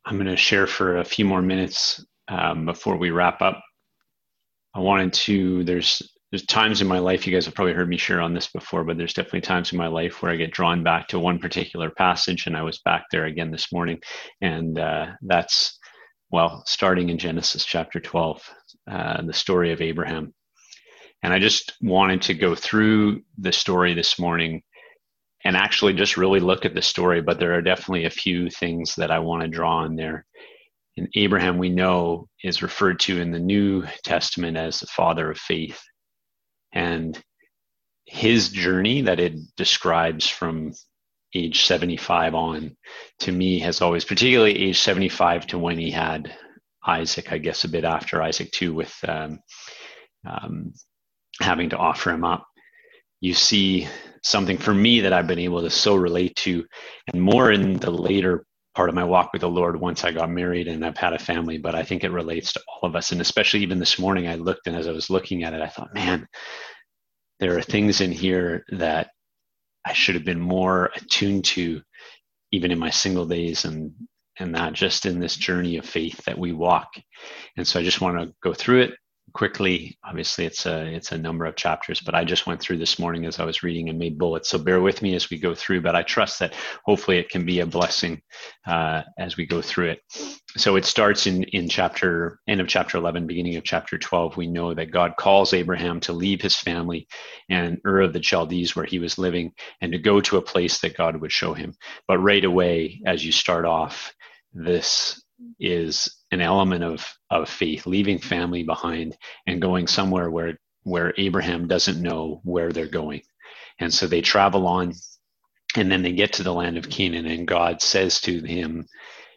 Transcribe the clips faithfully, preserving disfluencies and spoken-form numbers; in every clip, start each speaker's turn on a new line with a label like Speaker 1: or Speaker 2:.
Speaker 1: I'm going to share for a few more minutes um, before we wrap up. I wanted to, there's there's times in my life, you guys have probably heard me share on this before, but there's definitely times in my life where I get drawn back to one particular passage, and I was back there again this morning. And uh, that's, well, starting in Genesis chapter twelve, uh, the story of Abraham. And I just wanted to go through the story this morning and actually just really look at the story, but there are definitely a few things that I want to draw on there. And Abraham, we know, is referred to in the New Testament as the father of faith. And his journey that it describes from age seventy-five on, to me, has always, particularly age seventy-five to when he had Isaac, I guess a bit after Isaac too, with um, um, having to offer him up. You see something for me that I've been able to so relate to, and more in the later part of my walk with the Lord once I got married and I've had a family, but I think it relates to all of us. And especially even this morning, I looked, and as I was looking at it, I thought, man, there are things in here that I should have been more attuned to, even in my single days, and and that just in this journey of faith that we walk. And so I just want to go through it quickly. Obviously, it's a it's a number of chapters, but I just went through this morning as I was reading and made bullets. So bear with me as we go through, but I trust that hopefully it can be a blessing uh, as we go through it. So it starts in in chapter end of chapter eleven, beginning of chapter twelve. We know that God calls Abraham to leave his family and Ur of the Chaldees, where he was living, and to go to a place that God would show him. But right away, as you start off, this is an element of of faith, leaving family behind and going somewhere where where Abraham doesn't know where they're going. And so they travel on, and then they get to the land of Canaan, and God says to him,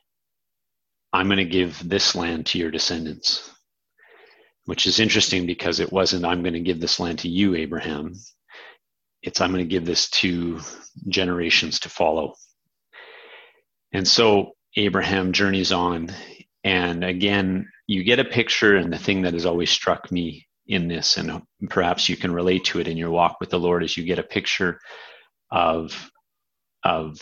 Speaker 1: I'm going to give this land to your descendants, which is interesting because it wasn't, I'm going to give this land to you, Abraham. It's, I'm going to give this to generations to follow. And so Abraham journeys on. And again, you get a picture, and the thing that has always struck me in this, and perhaps you can relate to it in your walk with the Lord, is you get a picture of, of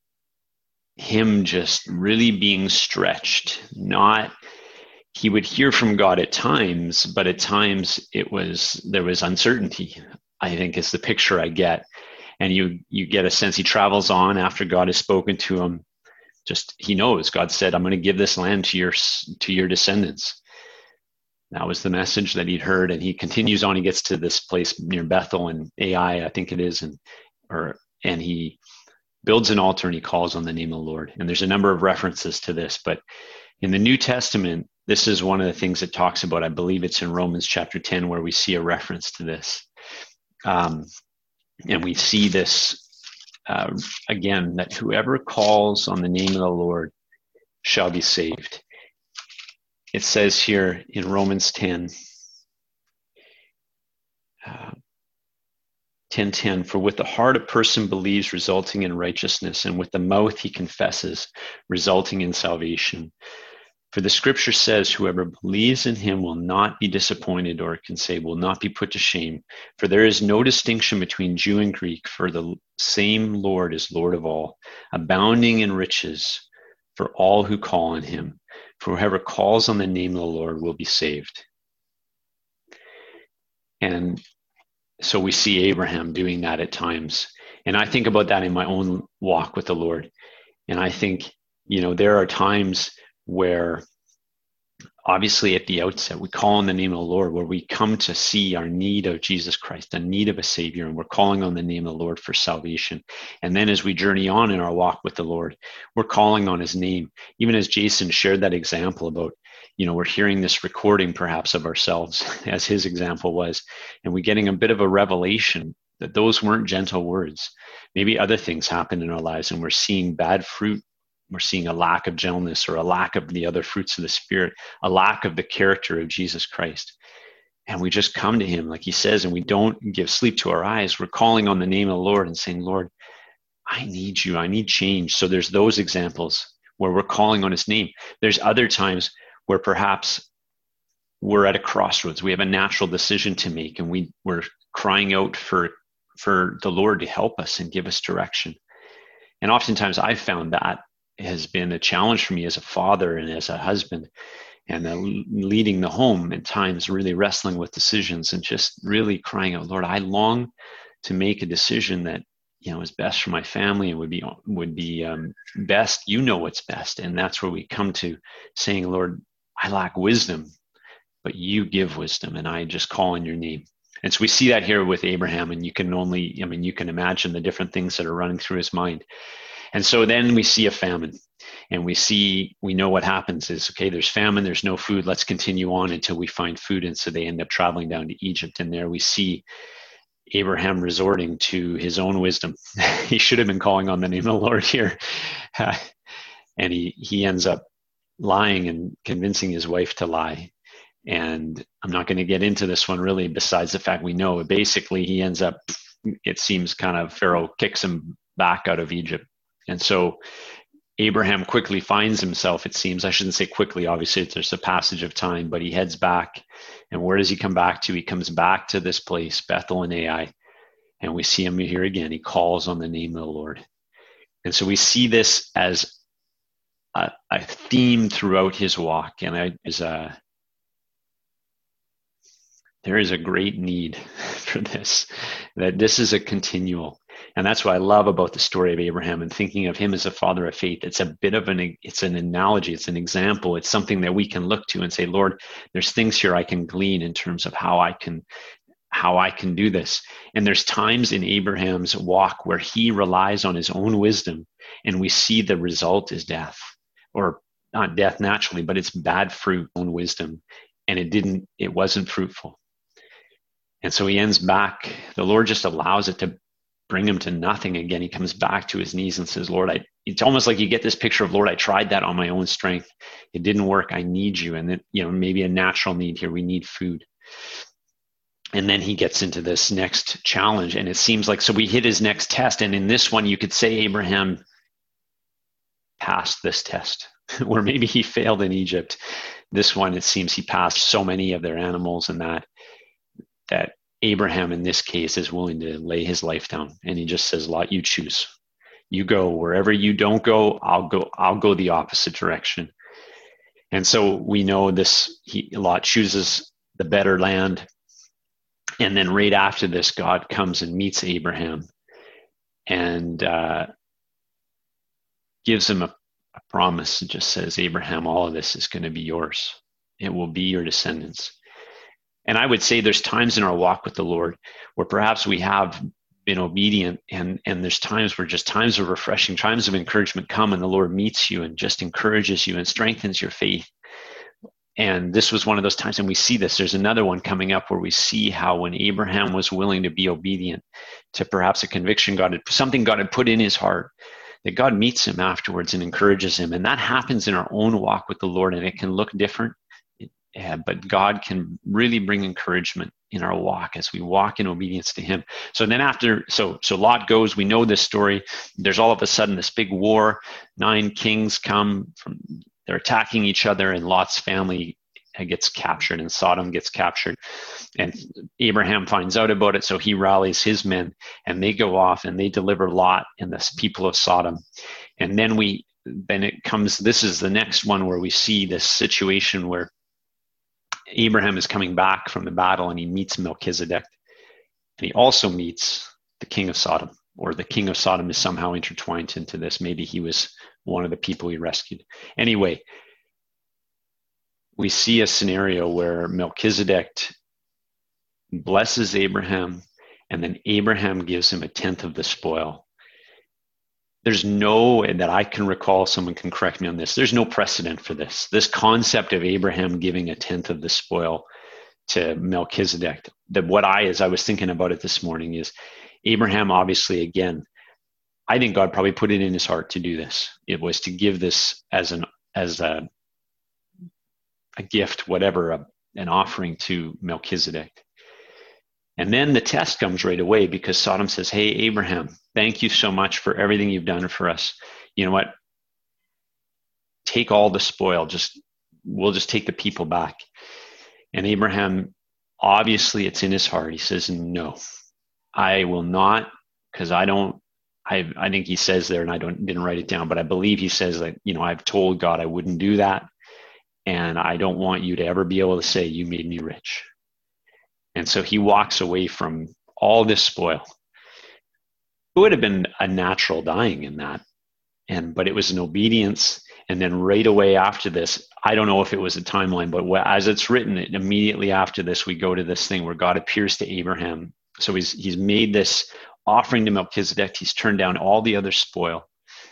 Speaker 1: him just really being stretched. Not, he would hear from God at times, but at times it was, there was uncertainty, I think is the picture I get. And you, you get a sense he travels on after God has spoken to him. Just, he knows God said, I'm going to give this land to your, to your descendants. That was the message that he'd heard. And he continues on. He gets to this place near Bethel and Ai, I think it is. And, or, and he builds an altar and he calls on the name of the Lord. And there's a number of references to this, but in the New Testament, this is one of the things it talks about. I believe it's in Romans chapter ten, where we see a reference to this. Um, and we see this Uh, again, that whoever calls on the name of the Lord shall be saved. It says here in Romans ten, uh, ten ten, for with the heart a person believes, resulting in righteousness, and with the mouth he confesses, resulting in salvation. For the scripture says, whoever believes in him will not be disappointed, or it can say, will not be put to shame. For there is no distinction between Jew and Greek, for the same Lord is Lord of all, abounding in riches for all who call on him. For whoever calls on the name of the Lord will be saved. And so we see Abraham doing that at times. And I think about that in my own walk with the Lord. And I think, you know, there are times where obviously at the outset we call on the name of the Lord, where we come to see our need of Jesus Christ, the need of a Savior, and we're calling on the name of the Lord for salvation. And then as we journey on in our walk with the Lord, we're calling on his name. Even as Jason shared that example about, you know, we're hearing this recording perhaps of ourselves as his example was, and we're getting a bit of a revelation that those weren't gentle words. Maybe other things happen in our lives and we're seeing bad fruit. We're seeing a lack of gentleness, or a lack of the other fruits of the Spirit, a lack of the character of Jesus Christ. And we just come to him, like he says, and we don't give sleep to our eyes. We're calling on the name of the Lord and saying, Lord, I need you. I need change. So there's those examples where we're calling on his name. There's other times where perhaps we're at a crossroads. We have a natural decision to make, and we, we're crying out for, for the Lord to help us and give us direction. And oftentimes I've found that has been a challenge for me as a father and as a husband, and uh, leading the home at times, really wrestling with decisions and just really crying out, Lord, I long to make a decision that, you know, is best for my family and would be would be um, best. You know what's best, and that's where we come to saying, Lord, I lack wisdom, but you give wisdom, and I just call on your name. And so we see that here with Abraham, and you can only, I mean, you can imagine the different things that are running through his mind. And so then we see a famine, and we see, we know what happens is, okay, there's famine, there's no food, let's continue on until we find food. And so they end up traveling down to Egypt, and there we see Abraham resorting to his own wisdom. He should have been calling on the name of the Lord here. And he, he ends up lying and convincing his wife to lie. And I'm not going to get into this one really, besides the fact we know basically he ends up, it seems kind of Pharaoh kicks him back out of Egypt. And so Abraham quickly finds himself, it seems, I shouldn't say quickly, obviously there's a passage of time, but he heads back. And where does he come back to? He comes back to this place, Bethel and Ai. And we see him here again. He calls on the name of the Lord. And so we see this as a, a theme throughout his walk. And I, is a, there is a great need for this, that this is a continual. And that's what I love about the story of Abraham and thinking of him as a father of faith. It's a bit of an, it's an analogy. It's an example. It's something that we can look to and say, Lord, there's things here I can glean in terms of how I can, how I can do this. And there's times in Abraham's walk where he relies on his own wisdom, and we see the result is death, or not death naturally, but it's bad fruit on wisdom. And it didn't, it wasn't fruitful. And so he ends back, the Lord just allows it to bring him to nothing again. He comes back to his knees and says, Lord, I, it's almost like you get this picture of, Lord, I tried that on my own strength. It didn't work. I need you. And then, you know, maybe a natural need here. We need food. And then he gets into this next challenge. And it seems like, so we hit his next test. And in this one, you could say Abraham passed this test, where maybe he failed in Egypt. This one, it seems he passed so many of their animals, and that, that Abraham in this case is willing to lay his life down. And he just says, Lot, you choose. You go wherever you don't go, I'll go, I'll go the opposite direction. And so we know this, he, Lot chooses the better land. And then right after this, God comes and meets Abraham and uh, gives him a, a promise. It just says, Abraham, all of this is going to be yours. It will be your descendants. And I would say there's times in our walk with the Lord where perhaps we have been obedient, and, and there's times where just times of refreshing, times of encouragement come, and the Lord meets you and just encourages you and strengthens your faith. And this was one of those times, and we see this. There's another one coming up where we see how when Abraham was willing to be obedient to perhaps a conviction God had, something God had put in his heart, that God meets him afterwards and encourages him. And that happens in our own walk with the Lord, and it can look different. Yeah, but God can really bring encouragement in our walk as we walk in obedience to him. So then after, so so Lot goes, we know this story. There's all of a sudden this big war. Nine kings come from, they're attacking each other, and Lot's family gets captured, and Sodom gets captured. And Abraham finds out about it, so he rallies his men, and they go off and they deliver Lot and the people of Sodom. And then we, then it comes, this is the next one where we see this situation where Abraham is coming back from the battle, and he meets Melchizedek, and he also meets the king of Sodom, or the king of Sodom is somehow intertwined into this. Maybe he was one of the people he rescued. Anyway, we see a scenario where Melchizedek blesses Abraham, and then Abraham gives him a tenth of the spoil. There's no, and that I can recall, someone can correct me on this, there's no precedent for this. This concept of Abraham giving a tenth of the spoil to Melchizedek, that what I, as I was thinking about it this morning, is Abraham, obviously, again, I think God probably put it in his heart to do this. It was to give this as an, as a, a gift, whatever, a, an offering to Melchizedek. And then the test comes right away, because Sodom says, hey, Abraham, thank you so much for everything you've done for us. You know what? Take all the spoil. Just, we'll just take the people back. And Abraham, obviously it's in his heart. He says, no, I will not, because I don't, I, I think he says there, and I don't didn't write it down, but I believe he says that, you know, I've told God I wouldn't do that. And I don't want you to ever be able to say you made me rich. And so he walks away from all this spoil. It would have been a natural dying in that. And, but it was an obedience. And then right away after this, I don't know if it was a timeline, but as it's written, immediately after this, we go to this thing where God appears to Abraham. So he's, he's made this offering to Melchizedek. He's turned down all the other spoil.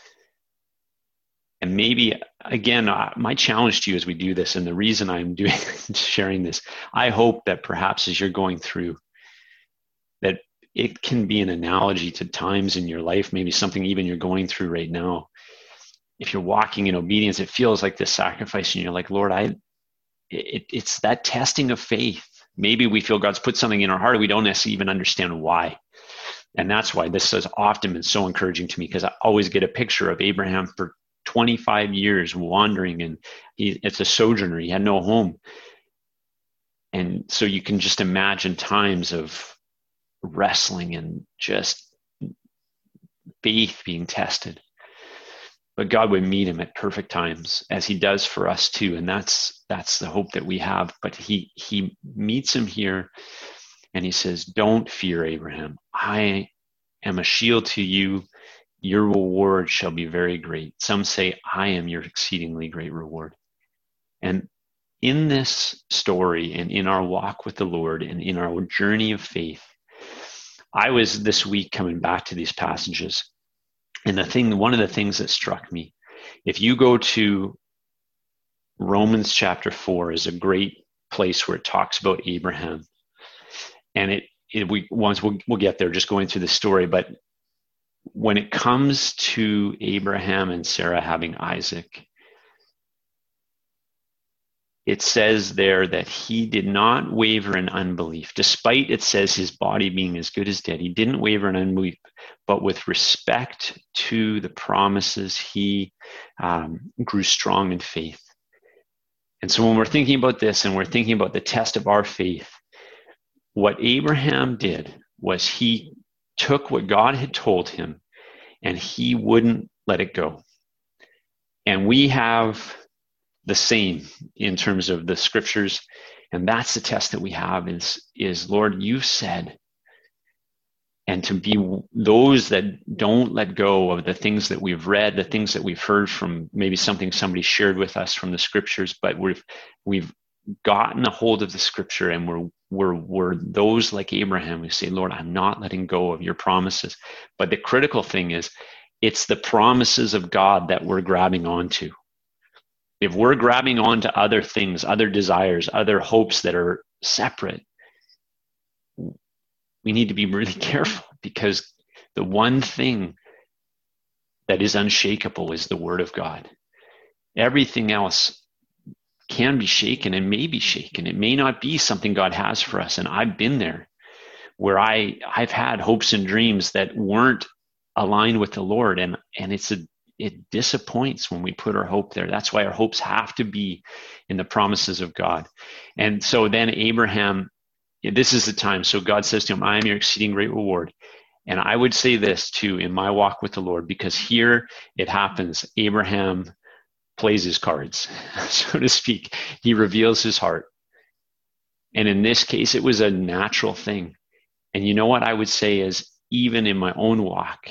Speaker 1: And maybe, again, my challenge to you as we do this, and the reason I'm doing sharing this, I hope that perhaps as you're going through, that it can be an analogy to times in your life, maybe something even you're going through right now. If you're walking in obedience, it feels like this sacrifice, and you're like, Lord, I, it, it's that testing of faith. Maybe we feel God's put something in our heart, we don't necessarily even understand why. And that's why this has often been so encouraging to me, because I always get a picture of Abraham for twenty-five years wandering, and he, it's a sojourner. He had no home. And so you can just imagine times of wrestling and just faith being tested. But God would meet him at perfect times, as he does for us too. And that's that's the hope that we have. But he he meets him here, and he says, don't fear, Abraham. I am a shield to you. Your reward shall be very great. Some say, I am your exceedingly great reward. And in this story, and in our walk with the Lord, and in our journey of faith, I was this week coming back to these passages. And the thing, one of the things that struck me, if you go to Romans chapter four, is a great place where it talks about Abraham. And it, it we once we'll, we'll get there, just going through the story. But when it comes to Abraham and Sarah having Isaac, it says there that he did not waver in unbelief, despite, it says, his body being as good as dead. He didn't waver in unbelief, but with respect to the promises, he um, grew strong in faith. And so when we're thinking about this, and we're thinking about the test of our faith, what Abraham did was he took what God had told him, and he wouldn't let it go. And we have the same in terms of the scriptures. And that's the test that we have is, is Lord, you've said, and to be those that don't let go of the things that we've read, the things that we've heard from maybe something somebody shared with us from the scriptures, but we've, we've gotten a hold of the scripture, and we're, we're, we're those like Abraham who say, Lord, I'm not letting go of your promises. But the critical thing is, it's the promises of God that we're grabbing onto. If we're grabbing onto other things, other desires, other hopes that are separate, we need to be really careful, because the one thing that is unshakable is the word of God. Everything else can be shaken and may be shaken. It may not be something God has for us. And I've been there where I, I've had hopes and dreams that weren't aligned with the Lord. And, and it's a, it disappoints when we put our hope there. That's why our hopes have to be in the promises of God. And so then Abraham, this is the time. So God says to him, I am your exceeding great reward. And I would say this too in my walk with the Lord, because here it happens. Abraham plays his cards, so to speak. He reveals his heart. And in this case, it was a natural thing. And you know what I would say is, even in my own walk,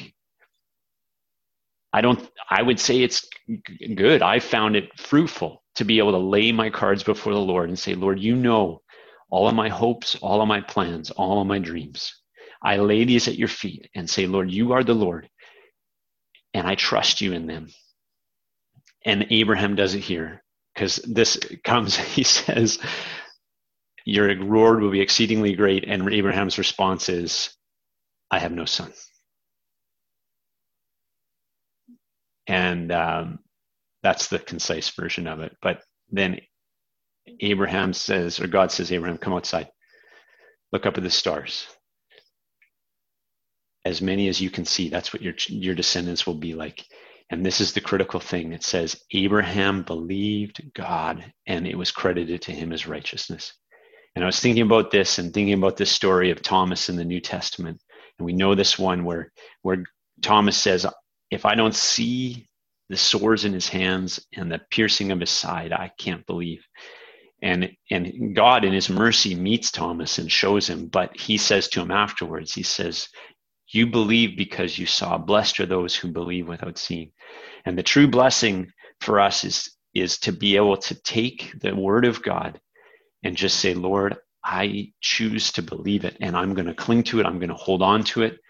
Speaker 1: I don't, I would say it's good. I found it fruitful to be able to lay my cards before the Lord and say, Lord, you know all of my hopes, all of my plans, all of my dreams. I lay these at your feet and say, Lord, you are the Lord, and I trust you in them. And Abraham does it here, because this comes, he says, your reward will be exceedingly great. And Abraham's response is, I have no son. And um, that's the concise version of it. But then Abraham says, or God says, Abraham, come outside. Look up at the stars. As many as you can see, that's what your your descendants will be like. And this is the critical thing. It says, Abraham believed God, and it was credited to him as righteousness. And I was thinking about this and thinking about this story of Thomas in the New Testament. And we know this one where, where Thomas says, if I don't see the sores in his hands and the piercing of his side, I can't believe. And and God in his mercy meets Thomas and shows him, but he says to him afterwards, he says, you believe because you saw. Blessed are those who believe without seeing. And the true blessing for us is, is to be able to take the word of God and just say, Lord, I choose to believe it, and I'm going to cling to it. I'm going to hold on to it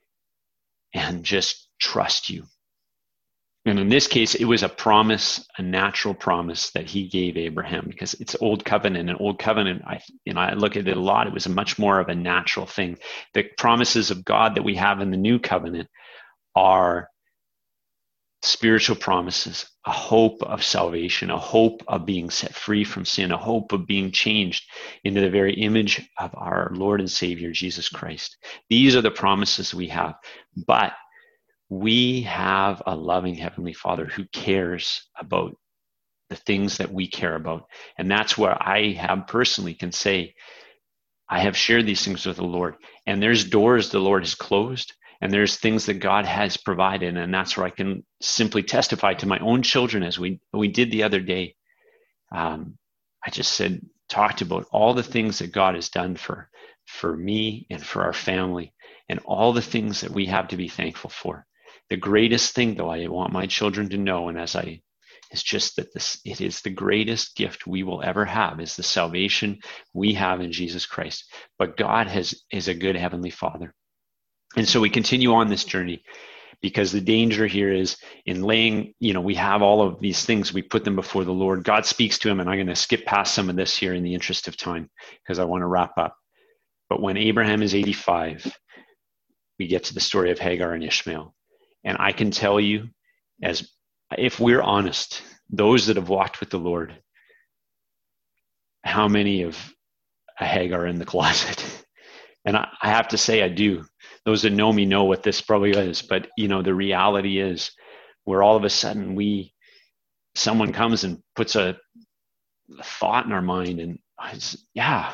Speaker 1: and just trust you. And in this case, it was a promise, a natural promise that he gave Abraham, because it's old covenant. And old covenant, I, you know, I look at it a lot. It was a much more of a natural thing. The promises of God that we have in the new covenant are spiritual promises, a hope of salvation, a hope of being set free from sin, a hope of being changed into the very image of our Lord and Savior, Jesus Christ. These are the promises we have. But we have a loving Heavenly Father who cares about the things that we care about. And that's where I have personally can say, I have shared these things with the Lord. And there's doors the Lord has closed, and there's things that God has provided. And that's where I can simply testify to my own children, as we, we did the other day. Um, I just said, talked about all the things that God has done for, for me and for our family, and all the things that we have to be thankful for. The greatest thing, though, I want my children to know, and as I, is just that this, it is the greatest gift we will ever have, is the salvation we have in Jesus Christ. But God has is a good Heavenly Father. And so we continue on this journey, because the danger here is in laying, you know, we have all of these things, we put them before the Lord. God speaks to him, and I'm going to skip past some of this here in the interest of time, because I want to wrap up. But when Abraham is eighty-five, we get to the story of Hagar and Ishmael. And I can tell you, as if we're honest, those that have walked with the Lord, how many of a Hagar in the closet? And I, I have to say, I do. Those that know me know what this probably is. But, you know, the reality is where all of a sudden we, someone comes and puts a, a thought in our mind, and it's, yeah.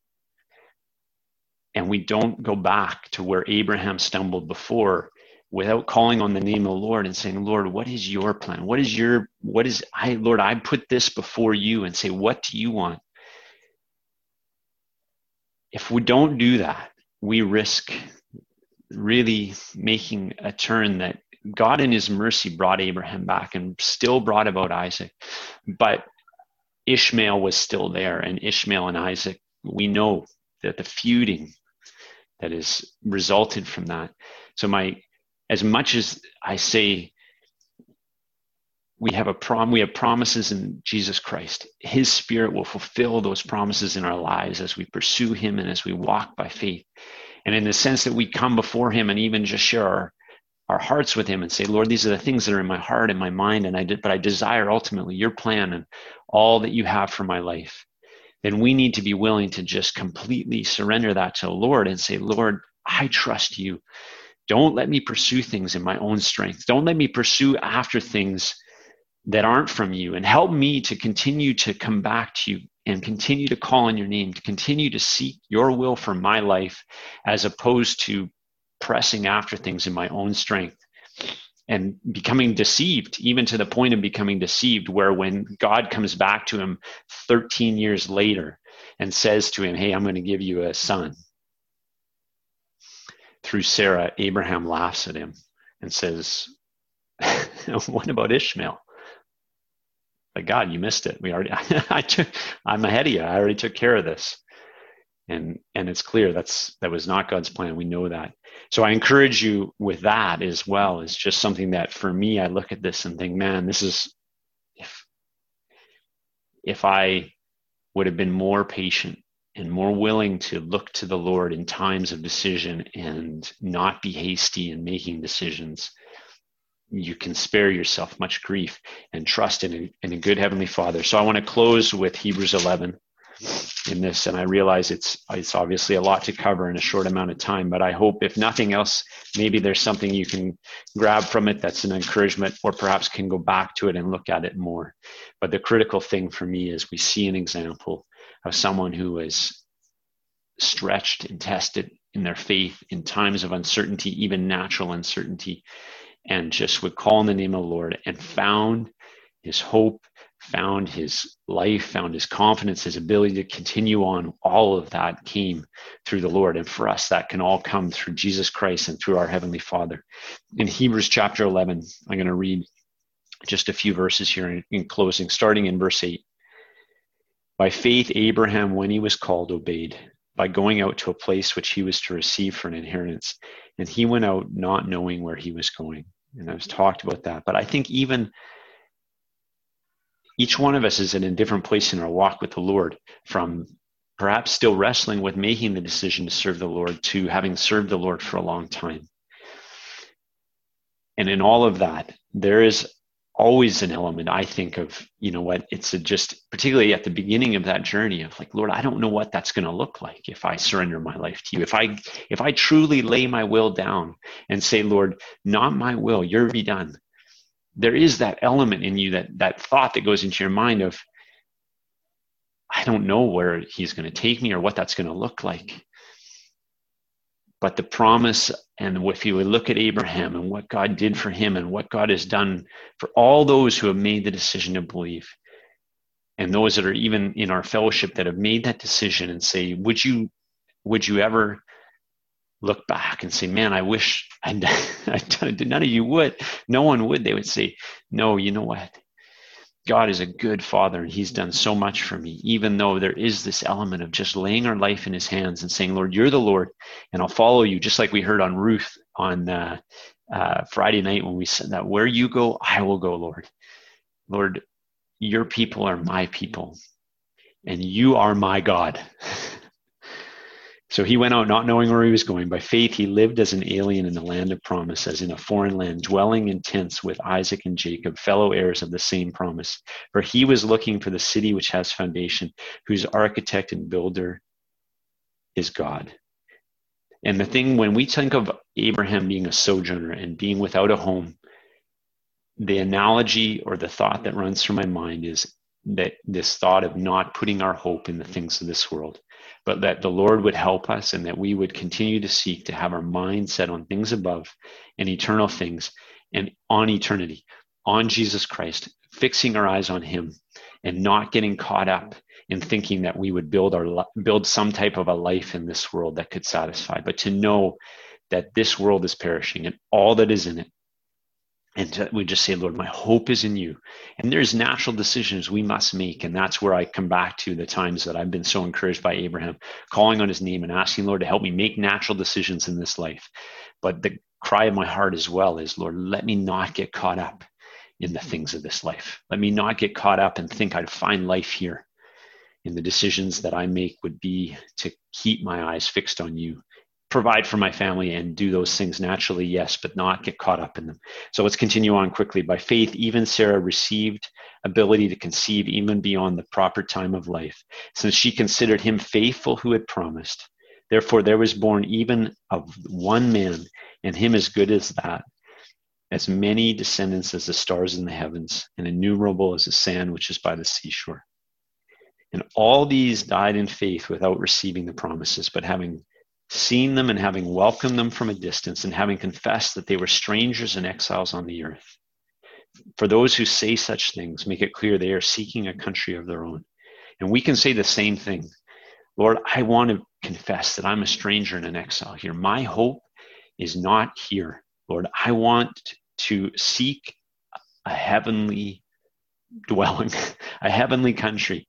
Speaker 1: And we don't go back to where Abraham stumbled before, without calling on the name of the Lord and saying, Lord, what is your plan? What is your, what is, I, Lord, I put this before you, and say, what do you want? If we don't do that, we risk really making a turn that God in his mercy brought Abraham back, and still brought about Isaac. But Ishmael was still there, and Ishmael and Isaac, we know that the feuding that is resulted from that. So my, as much as I say we have a prom, we have promises in Jesus Christ, his Spirit will fulfill those promises in our lives as we pursue him and as we walk by faith. And in the sense that we come before him and even just share our, our hearts with him and say, Lord, these are the things that are in my heart and my mind, and I did, but I desire ultimately your plan and all that you have for my life. Then we need to be willing to just completely surrender that to the Lord and say, Lord, I trust you. Don't let me pursue things in my own strength. Don't let me pursue after things that aren't from you, and help me to continue to come back to you and continue to call on your name, to continue to seek your will for my life, as opposed to pressing after things in my own strength and becoming deceived, even to the point of becoming deceived, where when God comes back to him thirteen years later and says to him, hey, I'm going to give you a son through Sarah, Abraham laughs at him and says, what about Ishmael? Like, God, you missed it. We already, I took, I'm ahead of you. I already took care of this. And, and it's clear that's, that was not God's plan. We know that. So I encourage you with that as well. It's just something that for me, I look at this and think, man, this is, if, if I would have been more patient and more willing to look to the Lord in times of decision and not be hasty in making decisions, you can spare yourself much grief and trust in a, in a good Heavenly Father. So I want to close with Hebrews eleven in this, and I realize it's it's obviously a lot to cover in a short amount of time, but I hope, if nothing else, maybe there's something you can grab from it that's an encouragement, or perhaps can go back to it and look at it more. But the critical thing for me is we see an example of someone who is stretched and tested in their faith in times of uncertainty, even natural uncertainty, and just would call on the name of the Lord and found his hope, found his life, found his confidence, his ability to continue on. All of that came through the Lord. And for us, that can all come through Jesus Christ and through our Heavenly Father. In Hebrews chapter eleven, I'm going to read just a few verses here in, in closing, starting in verse eight. By faith, Abraham, when he was called, obeyed, by going out to a place which he was to receive for an inheritance. And he went out not knowing where he was going. And I've talked about that. But I think even each one of us is in a different place in our walk with the Lord, from perhaps still wrestling with making the decision to serve the Lord to having served the Lord for a long time. And in all of that, there is always an element, I think, of, you know what, it's a just, particularly at the beginning of that journey of like, Lord, I don't know what that's going to look like if I surrender my life to you. If I, if I truly lay my will down and say, Lord, not my will, your be done. There is that element in you, that, that thought that goes into your mind of, I don't know where he's going to take me or what that's going to look like. But the promise, and if you would look at Abraham and what God did for him and what God has done for all those who have made the decision to believe, and those that are even in our fellowship that have made that decision and say, would you, would you ever look back and say, man, I wish I'd done it. None of you would. No one would. They would say, no, you know what? God is a good Father, and he's done so much for me, even though there is this element of just laying our life in his hands and saying, Lord, you're the Lord, and I'll follow you, just like we heard on Ruth on uh, uh, Friday night when we said that, where you go, I will go, Lord. Lord, your people are my people, and you are my God. So he went out not knowing where he was going. By faith, he lived as an alien in the land of promise, as in a foreign land, dwelling in tents with Isaac and Jacob, fellow heirs of the same promise. For he was looking for the city which has foundation, whose architect and builder is God. And the thing, when we think of Abraham being a sojourner and being without a home, the analogy or the thought that runs through my mind is that this thought of not putting our hope in the things of this world, but that the Lord would help us and that we would continue to seek to have our mind set on things above and eternal things and on eternity, on Jesus Christ, fixing our eyes on him and not getting caught up in thinking that we would build our build some type of a life in this world that could satisfy, but to know that this world is perishing and all that is in it. And to, we just say, Lord, my hope is in you. And there's natural decisions we must make. And that's where I come back to the times that I've been so encouraged by Abraham, calling on his name and asking, Lord, to help me make natural decisions in this life. But the cry of my heart as well is, Lord, let me not get caught up in the things of this life. Let me not get caught up and think I'd find life here. And the decisions that I make would be to keep my eyes fixed on you. Provide for my family and do those things naturally, yes, but not get caught up in them. So let's continue on quickly. By faith, even Sarah received ability to conceive even beyond the proper time of life, since she considered him faithful who had promised. Therefore, there was born even of one man, and him as good as that, as many descendants as the stars in the heavens, and innumerable as the sand which is by the seashore. And all these died in faith without receiving the promises, but having seen them and having welcomed them from a distance and having confessed that they were strangers and exiles on the earth. For those who say such things, make it clear they are seeking a country of their own. And we can say the same thing. Lord, I want to confess that I'm a stranger and an exile here. My hope is not here. Lord, I want to seek a heavenly dwelling, a heavenly country.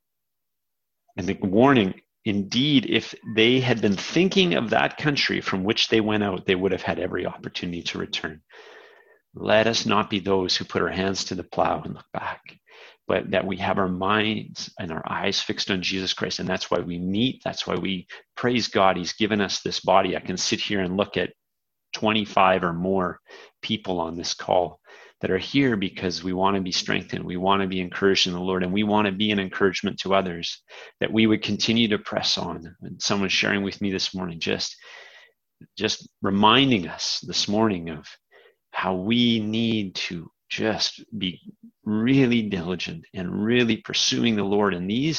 Speaker 1: And the warning, indeed, if they had been thinking of that country from which they went out, they would have had every opportunity to return. Let us not be those who put our hands to the plow and look back, but that we have our minds and our eyes fixed on Jesus Christ. And that's why we meet. That's why we praise God. He's given us this body. I can sit here and look at twenty-five or more people on this call that are here because we want to be strengthened. We want to be encouraged in the Lord, and we want to be an encouragement to others, that we would continue to press on. And someone sharing with me this morning, just, just reminding us this morning of how we need to just be really diligent and really pursuing the Lord in these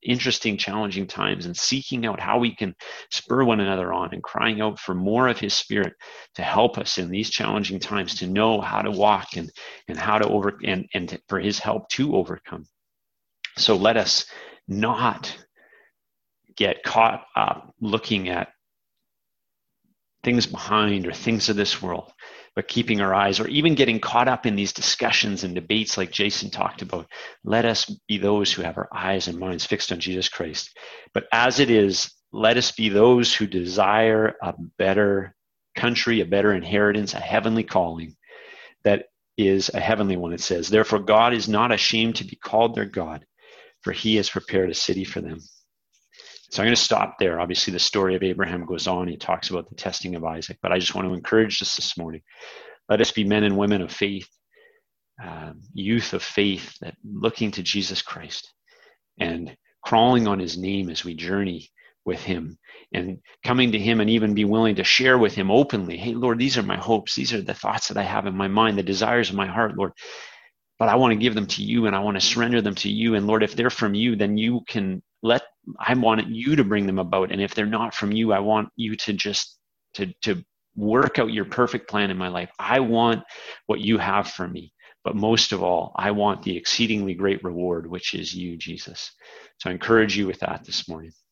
Speaker 1: interesting, challenging times, and seeking out how we can spur one another on and crying out for more of his Spirit to help us in these challenging times to know how to walk and, and how to over and, and to, for his help to overcome. So let us not get caught up looking at things behind or things of this world, but keeping our eyes, or even getting caught up in these discussions and debates like Jason talked about. Let us be those who have our eyes and minds fixed on Jesus Christ. But as it is, let us be those who desire a better country, a better inheritance, a heavenly calling that is a heavenly one, it says. Therefore, God is not ashamed to be called their God, for he has prepared a city for them. So I'm going to stop there. Obviously, the story of Abraham goes on. He talks about the testing of Isaac. But I just want to encourage us this morning. Let us be men and women of faith, um, youth of faith, that looking to Jesus Christ and crawling on his name as we journey with him, and coming to him and even be willing to share with him openly. Hey, Lord, these are my hopes. These are the thoughts that I have in my mind, the desires of my heart, Lord. But I want to give them to you, and I want to surrender them to you. And Lord, if they're from you, then you can let, I want you to bring them about. And if they're not from you, I want you to just, to, to work out your perfect plan in my life. I want what you have for me. But most of all, I want the exceedingly great reward, which is you, Jesus. So I encourage you with that this morning.